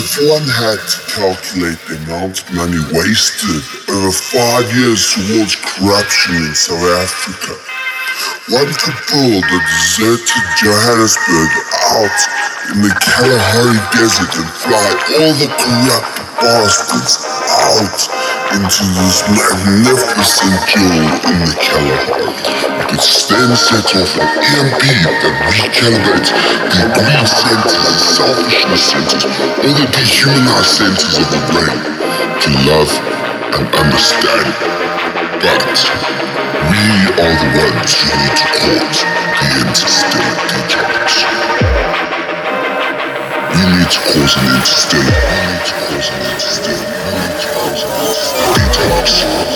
If one had to calculate the amount of money wasted over 5 years towards corruption in South Africa, one could build a deserted Johannesburg out in the Kalahari Desert and fly all the corrupt bastards out into this magnificent jewel in the Kalahari. We could then set off an EMP that recalibrates the greed centers, the selfishness centers, all the dehumanized centers of the brain to love and understand. But we are the ones who need to cause the interstellar detox. We need to cause an interstellar detox.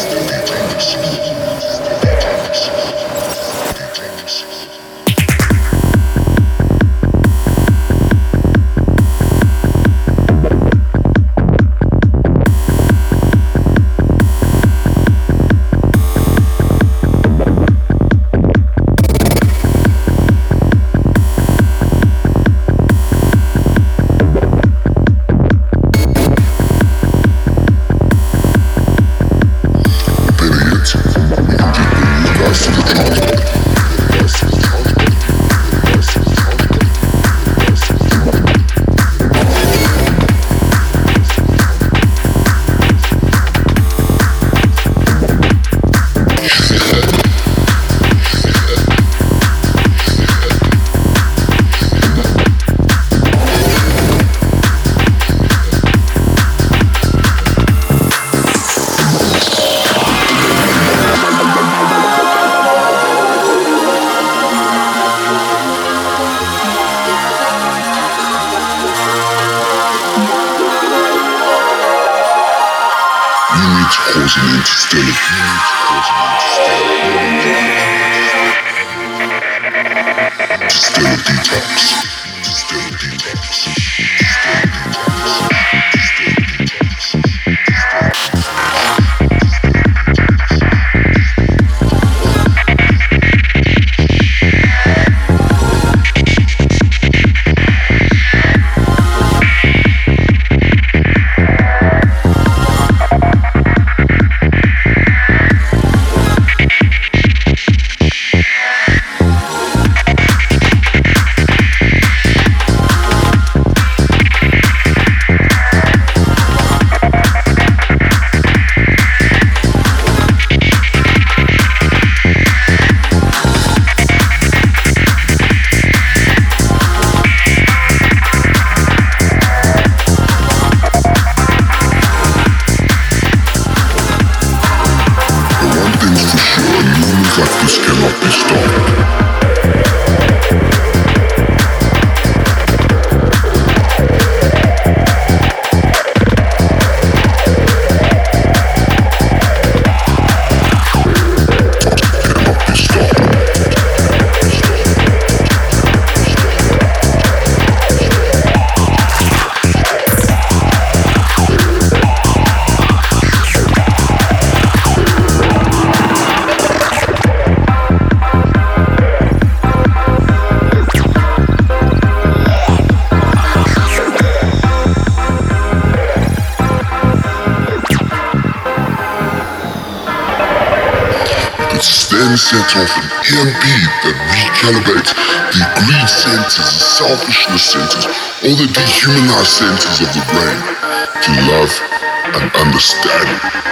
Set off an EMP that recalibrates the greed centers, the selfishness centers, all the dehumanized centers of the brain to love and understand.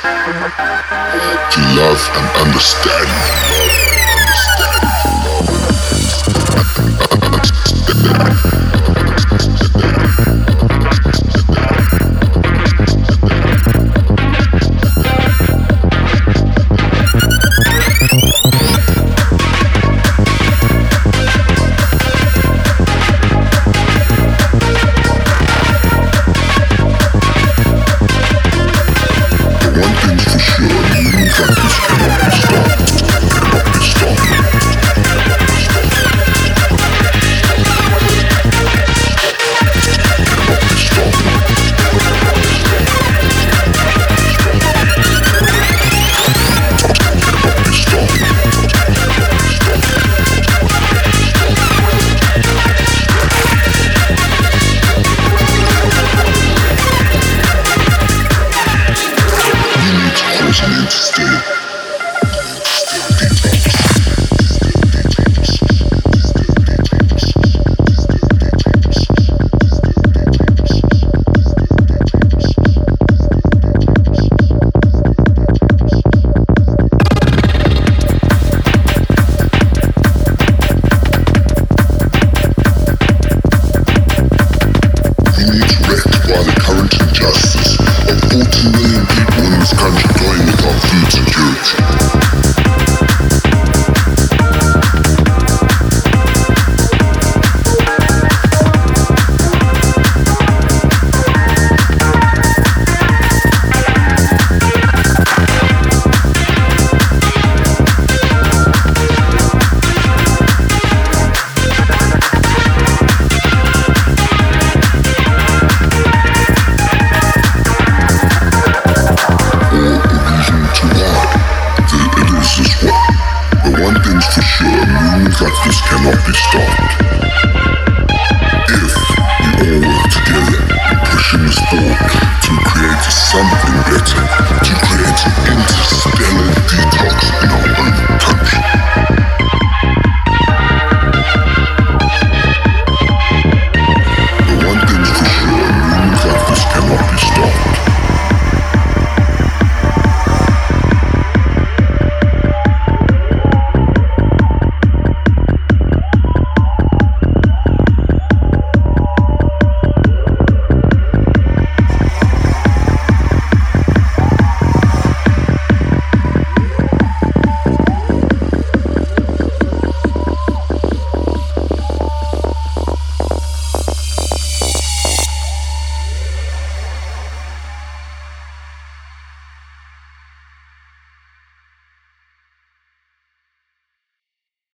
To love and understand. Understand.